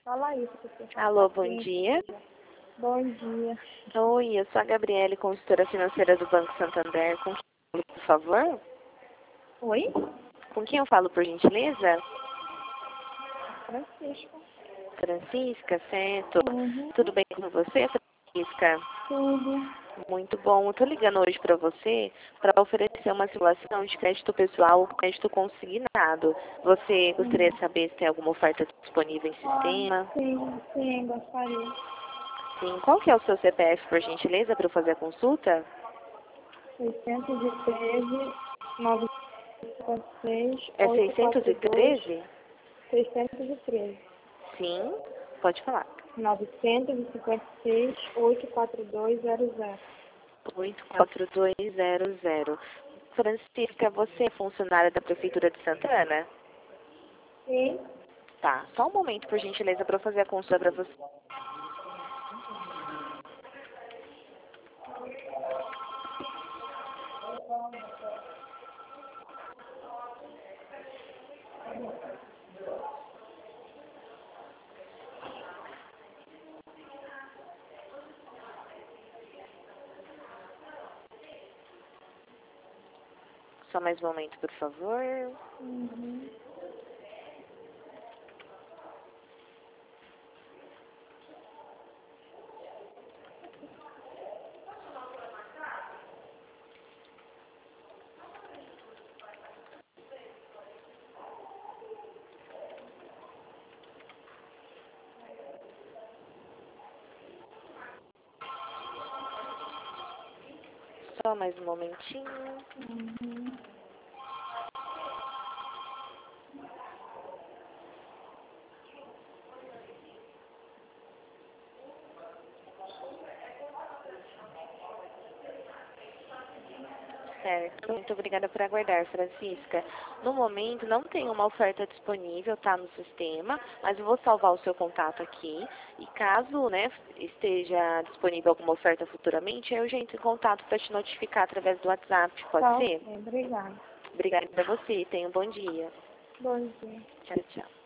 Fala isso, porque Alô, bom dia. Bom dia. Oi, eu sou a Gabriele, consultora financeira do Banco Santander. Com quem eu falo, por favor? Oi? Com quem eu falo, por gentileza? Francisco. Francisca, certo? Uhum. Tudo bem com você, Francisca? Tudo. Muito bom. Eu tô ligando hoje para você para oferecer uma simulação de crédito pessoal ou crédito consignado. Você gostaria de saber se tem alguma oferta disponível em sistema? Sim, gostaria. Sim. Qual que é o seu CPF, por gentileza, para eu fazer a consulta? 613, 956, É 842, 613? 613, Sim. Pode falar. 956, 84200. 84200. Francisca, você é funcionária da Prefeitura de Santana? Sim. Tá. Só um momento, por gentileza, para eu fazer a consulta para você. Só mais um momento, por favor. Uhum. Só mais um momentinho. Uhum. Certo. Muito obrigada por aguardar, Francisca. No momento, não tem uma oferta disponível, tá, no sistema, mas eu vou salvar o seu contato aqui. E caso, né, esteja disponível alguma oferta futuramente, eu já entro em contato para te notificar através do WhatsApp. Pode Tá, ser? ok. Obrigada. Obrigada a você. Tenha um bom dia. Bom dia. Tchau, tchau.